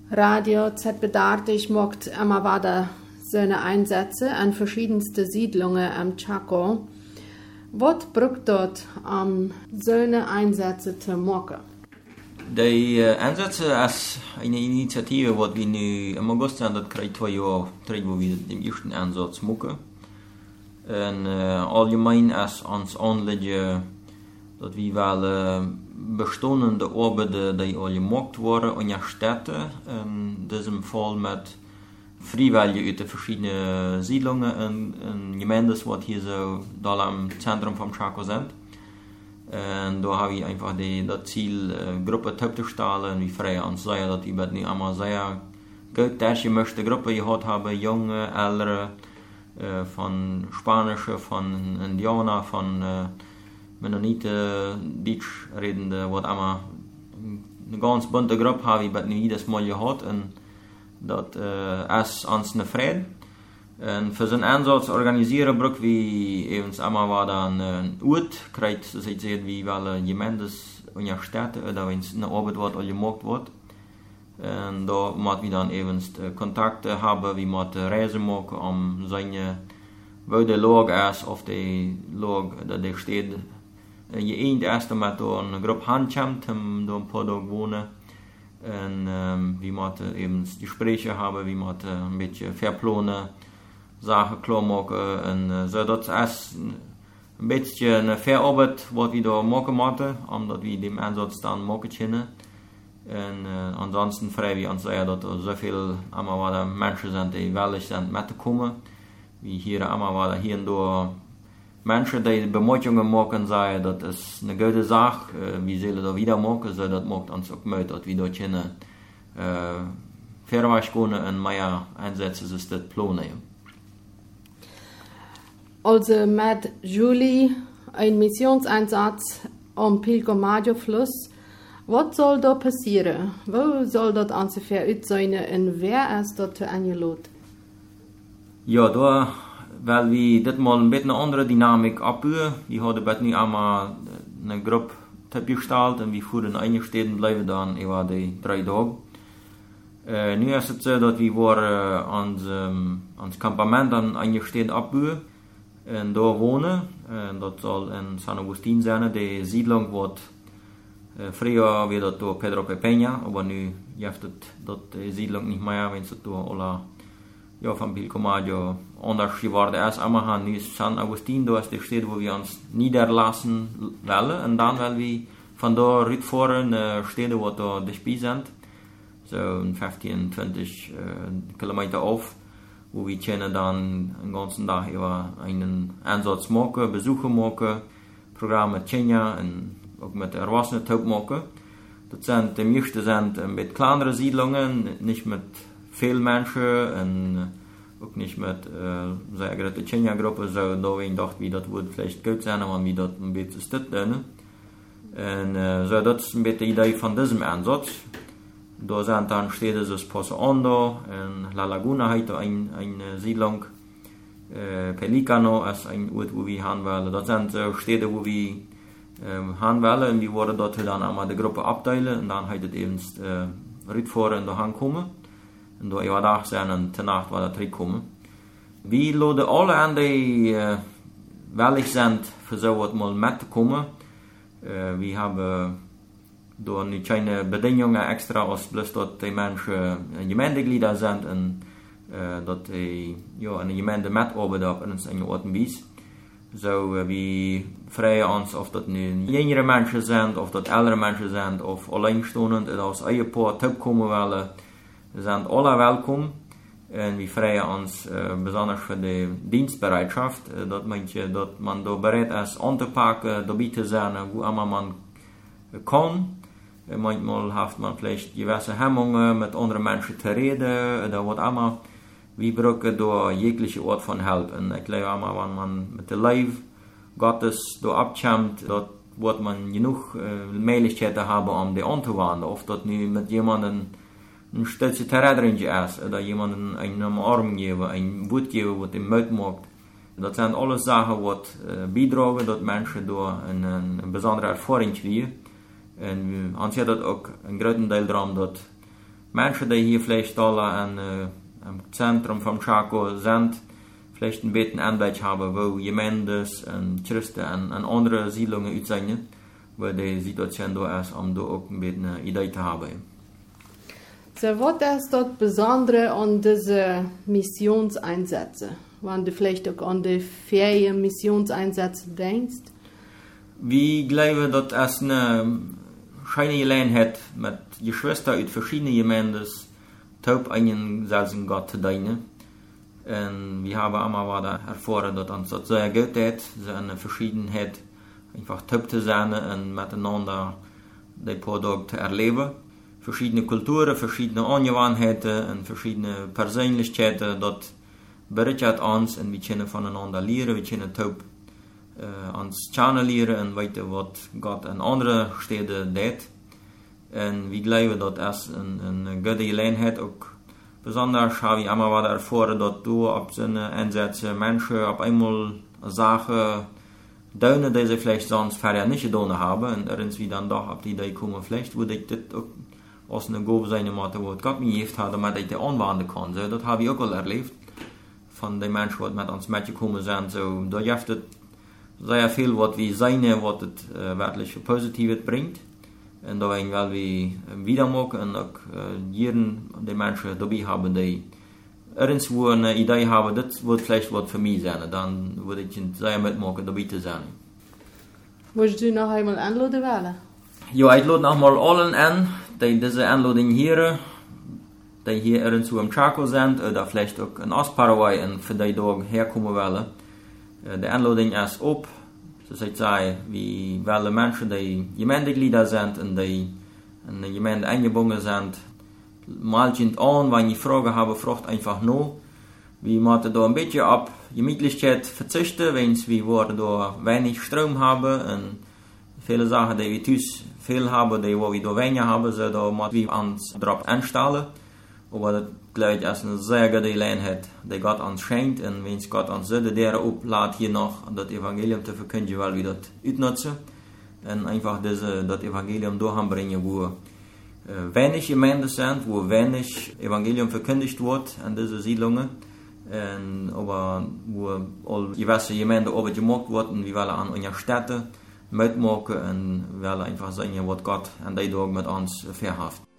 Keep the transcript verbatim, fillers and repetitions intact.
Radio Z-Bedartig macht immer weiter seine Einsätze an verschiedenste Siedlungen am Chaco. Was braucht dort, um seine Einsätze zu machen? Die uh, Einsätze ist eine Initiative, die wir nu im August haben, das kriegt zwei Jahre, wo wir den ersten Einsatz machen. Und uh, allgemein ist uns anliegen, dass wir wel uh, bestehende Arbeiten, die al gemacht wurden, in der Städte, in diesem Fall mit Freiwilligen aus den verschiedenen Siedlungen und, und Gemeinden, die hier so da am Zentrum vom Chaco sind. Und da habe ich einfach die, das Ziel, äh, Gruppe aufzustellen, wie frei uns sagen, dass ich nicht einmal sehr gut dass ich möchte Gruppe gehabt habe, junge, ältere, äh, von Spanische, von Indianer, von äh, Mennoniten, Deutsch redende, was immer eine ganz bunte Gruppe habe ich nicht jedes Mal gehabt und das äh, ist uns eine Freude. Und für so einen Einsatz organisieren brauchen wir eben einmal war da ein Ort, kriegt das jetzt wie alle Gemeinden in der Stadt, da wenn es eine Arbeit wird oder gemacht wird. Und da muss wir dann eben Kontakte haben, wie man Reisen machen, um seine, wo der Lage ist, auf die Lage, da der steht, je eind erst mit eine Gruppe handkommt, um da ein paar Tage wohnen. Und ähm, wie man eben Gespräche haben, wie man ein bisschen verplanen, Sachen klar machen und uh, so, das ist ein bisschen eine Verarbeit, was wir da machen müssen, um dass wir den Einsatz dann machen können. Und uh, ansonsten freuen wir uns sehr, dass da so viele Menschen sind, die willig sind mitzukommen. Wie hier einmal hier und da Menschen, die Bemerkungen machen, sagen, das ist eine gute Sache, uh, wir sollen da wieder machen, so, das macht uns auch Mut, dass wir da können, uh, verweichen können und mehr Einsätze ist das planen. Also mit Juli ein Missionseinsatz am Pilcomayo-Fluss. Was soll da passieren? Wo soll das ungefähr aussehen und wer ist dort eingeladen? Ja, da, weil wir das mal ein bisschen eine andere Dynamik abbauen. Wir haben das nicht einmal eine Gruppe gestellt und wir fuhren eingestellt bleiben dann über die drei Tage. Äh, nu ist es so, dass wir waren ans, ähm, ans Campament dann eingestellt abbauen. Und da wohnen, und das soll in San Agustin sein. Die Siedlung wird äh, früher wieder durch Pedro Pepeña, aber nu gibt es die Siedlung nicht mehr, wenn es durch alle ja, von Pilcomayo anders geworden ist. Aber nu ist San Agustin, da ist die Stadt, wo wir uns niederlassen wollen. Und dann wollen wir von da rüberfahren, äh, Städte, die da dabei sind, so fünfzehn, zwanzig äh, Kilometer auf. Wo wir können dann den ganzen Tag über einen Einsatz machen, Besuche machen, Programme mit Kenia und auch mit Erwachsenen Taub machen. Das sind, die meisten sind mit kleineren Siedlungen, nicht mit vielen Menschen und auch nicht mit äh, sehr großen Kenia-Gruppen. So, da ich dachte, wie das würde vielleicht gut sein, wenn wir das ein bisschen stützen. Und äh, so, das ist ein bisschen die Idee von diesem Einsatz. Da sind dann Städte wie Pozo Hondo und La Laguna, heute ein, eine Siedlung. Äh, Pelicano ist ein Ort, wo wir hin wollen. Das sind so Städte, wo wir äh, hin wollen. Und wir wollen dort dann einmal die Gruppe abteilen und dann heute eben äh, rüberfahren und da hinkommen. Und da überdacht sein und zur Nacht wieder zurückkommen. Wir laden alle an, die äh, willig sind, für so etwas mal mitzukommen. Äh, wir haben da nicht keine Bedingungen extra, als bloß, dass die Menschen Gemeindeglieder sind und äh, dass die ja, eine Gemeinde mitarbeiten auf eine Art und Weise. So, äh, wir freuen uns, ob das jüngere Menschen sind, ob das ältere Menschen sind, ob alleinstehend oder als Ehepaar kommen wollen, sind alle willkommen. Und wir freuen uns äh, besonders für die Dienstbereitschaft, äh, dass, manche, dass man da bereit ist, anzupacken, dabei zu sein, wo immer man kann. Manchmal hat man vielleicht gewisse Hemmungen, mit anderen Menschen zu reden, oder was immer. Wir brauchen da jegliche Art von Hilfe. Und ich glaube immer, wenn man mit dem Leib Gottes da abkommt, dort wird man genug äh, Möglichkeiten haben, um die anzuwenden. Oft dort nicht mit jemandem ein Stütze zu reden ist, oder jemandem einen Arm geben, ein Wort geben, was ihm Mut macht. Das sind alles Sachen, die äh, beitragen, dass Menschen da eine, eine besondere Erfahrung kriegen. Und uns hat das auch einen großen Teil daran, dass Menschen, die hier vielleicht da an, äh, am Zentrum von Chaco sind, vielleicht ein bisschen Anwalt haben, wo Gemendes und Christen und, und andere Siedlungen ut zijn, wo die Situation da ist, um da auch ein bisschen eine Idee zu haben. So, was ist das Besondere an diese Missionseinsätze? Wenn du vielleicht auch an die Ferien Missionseinsätze denkst? Wir glauben, dass es eine schöne Gelegenheit mit Geschwistern aus verschiedenen Gemeinden taub einen selben Gott zu dienen. Und wir haben immer wieder erfahren, dass uns das sehr gut hat, so eine Verschiedenheit einfach taub zu sein und miteinander die paar Tage zu erleben. Verschiedene Kulturen, verschiedene Angewohnheiten und verschiedene Persönlichkeiten, das berichtet uns und wir können voneinander lernen, wir können taub äh, uns lernen und weiter, was Gott in anderen Städten tut. Und wir glauben, dass es eine, eine gute Gelegenheit auch. Besonders habe ich immer wieder erfahren, dass du auf so eine Einsätze Menschen auf einmal Sachen tun, die sie vielleicht sonst vorher nicht getan haben. Und irgendwie dann doch auf die Idee kommen, vielleicht würde ich das auch aus einer Gabe sein, was Gott mir gegeben hat, damit ich das anwenden kann. So, das habe ich auch al erlebt. Von den Menschen, die mit uns mitgekommen sind. So, da gibt es sehr viel, was wir sehen, was es äh, wirklich Positives bringt. Und da wollen wir wieder machen und auch äh, jeden der Menschen dabei haben, die irgendwo eine Idee haben, das wird vielleicht was für mich sein. Dann würde ich sehr mitmachen, dabei zu sein. Willst du noch einmal anladen wählen? Ja, ich lade noch mal allen an, die diese Anladung hier, die hier irgendwo im Chaco sind, oder vielleicht auch in Ostparaguay und für die Tage herkommen wollen. Die Anladung ist op. Dus ik zei, wie welke Menschen die Gemeindeglieder sind und die in der Gemeinde eingebunden sind, malchen an, wenn ich Fragen habe, fragt einfach nur. Wir müssen da ein bisschen auf Gemütlichkeit verzichten, wenn wir da wenig Strom haben und viele Sachen, die wir tüß viel haben, die wir da weniger haben, so da müssen wir uns drauf einstellen. Aber das, glaube ich, ist eine sehr gute Gelegenheit, die Gott uns schenkt. Und wenn Gott uns so der auflädt, hier noch das Evangelium zu verkündigen, weil wir das utnutzen. Und einfach diese, das Evangelium durchbringen, wo äh, wenig Gemeinden sind, wo wenig Evangelium verkündigt wird an diese Siedlungen. Und, aber wo all gewisse Gemeinden oben gemacht werden, wir wollen an unseren Städten mitmachen und wollen einfach sagen, was Gott an die Tag mit uns verhaftet.